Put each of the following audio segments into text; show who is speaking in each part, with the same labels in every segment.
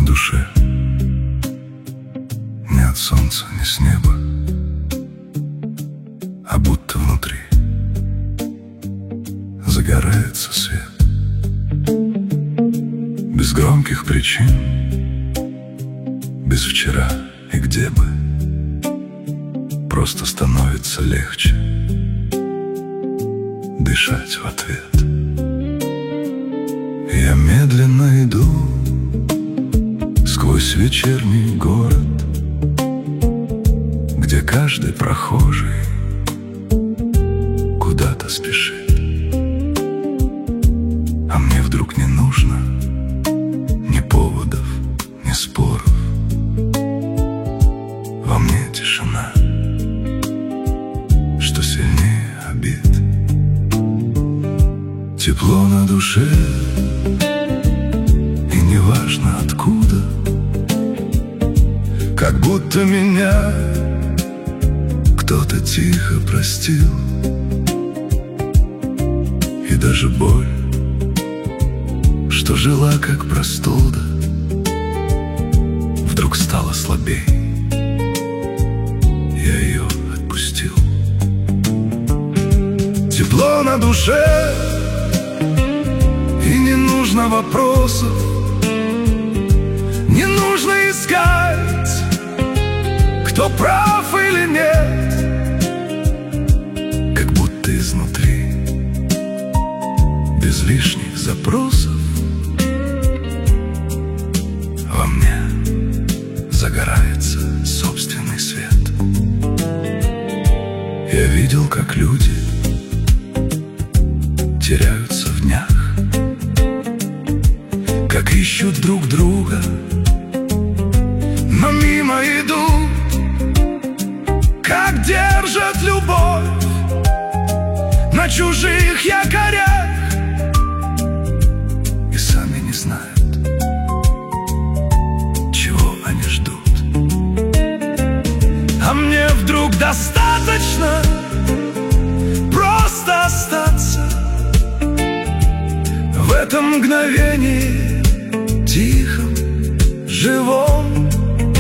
Speaker 1: душе, не от солнца, не с неба, а будто внутри загорается свет. Без громких причин, без вчера и где бы, просто становится легче дышать в ответ. Я медленно иду сквозь вечерний город, где каждый прохожий куда-то спешит. А мне вдруг не нужно ни поводов, ни споров. Во мне тишина, что сильнее обид. Тепло на душе, и неважно откуда, как будто меня кто-то тихо простил. И даже боль, что жила как простуда, вдруг стала слабей. Я ее отпустил. Тепло на душе, и не нужно вопросов, не нужно искать, кто прав или нет. Как будто изнутри, без лишних запросов, во мне загорается собственный свет. Я видел, как люди теряются в днях, как ищут друг друга, но мимо идут, как держат любовь на чужих якорях, и сами не знают, чего они ждут. А мне вдруг достаточно просто остаться в этом мгновении тихом, живом.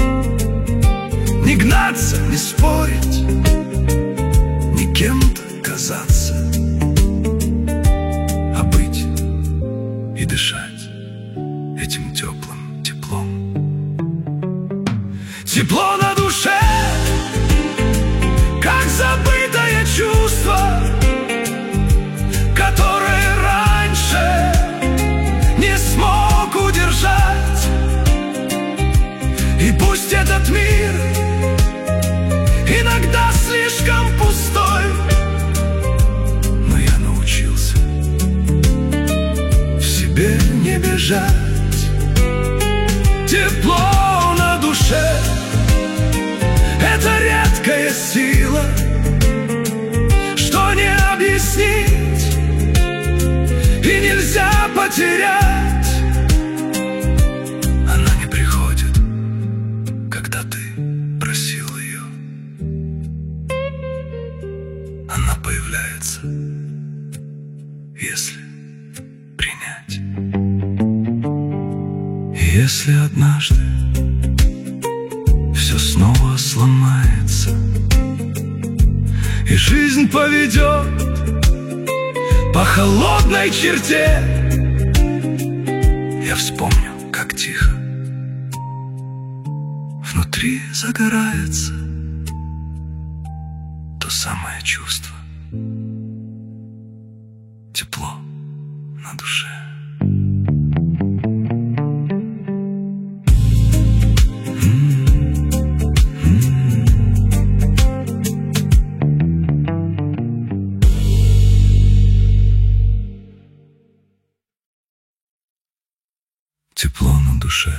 Speaker 1: Не гнаться, не спорить, ни кем-то казаться, а быть и дышать этим теплым теплом. Тепло на душе, как забытое чувство, которое раньше не смог удержать. И пусть этот мир иногда слишком пустой, но я научился в себе не бежать. Тепло на душе — это редкая сила, что не объяснить и нельзя потерять. Она не приходит, когда ты просил ее. Она появляется, если принять. И если однажды все снова сломается, и жизнь поведет по холодной черте, я вспомню, как тихо внутри загорается то самое чувство. Тепло на душе. Тепло на душе,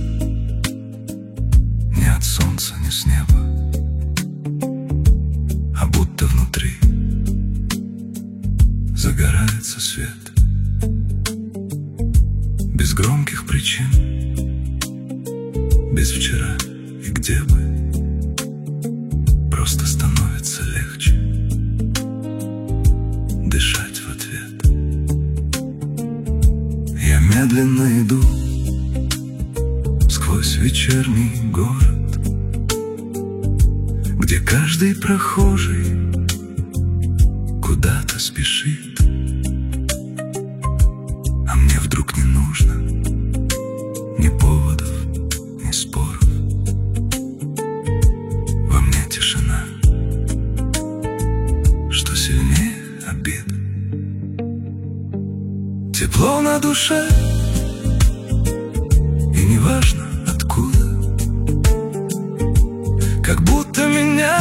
Speaker 1: не от солнца, не с неба, а будто внутри загорается свет. Без громких причин, без вчера и где бы, просто становится легче дышать в ответ. Я медленно иду Весь вечерний город, где каждый прохожий куда-то спешит, а мне вдруг не нужно ни поводов, ни споров. Во мне тишина, что сильнее обид. Тепло на душе, и неважно откуда, как будто меня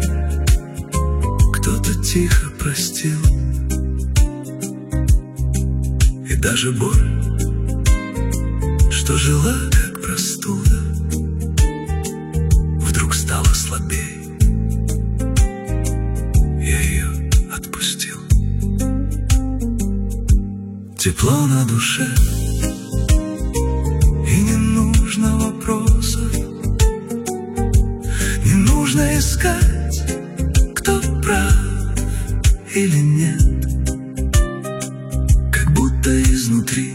Speaker 1: кто-то тихо простил. И даже боль, что жила как простуда, вдруг стала слабей. Я ее отпустил. Тепло на душе, и не нужно вопросов, не нужно искать, кто прав или нет. Как будто изнутри,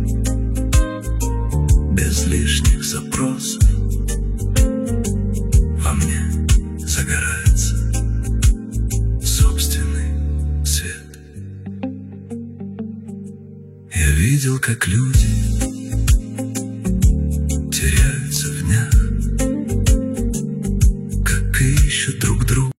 Speaker 1: без лишних запросов, во мне загорается собственный свет. Я видел, как люди теряются в днях, как ищут друг друга.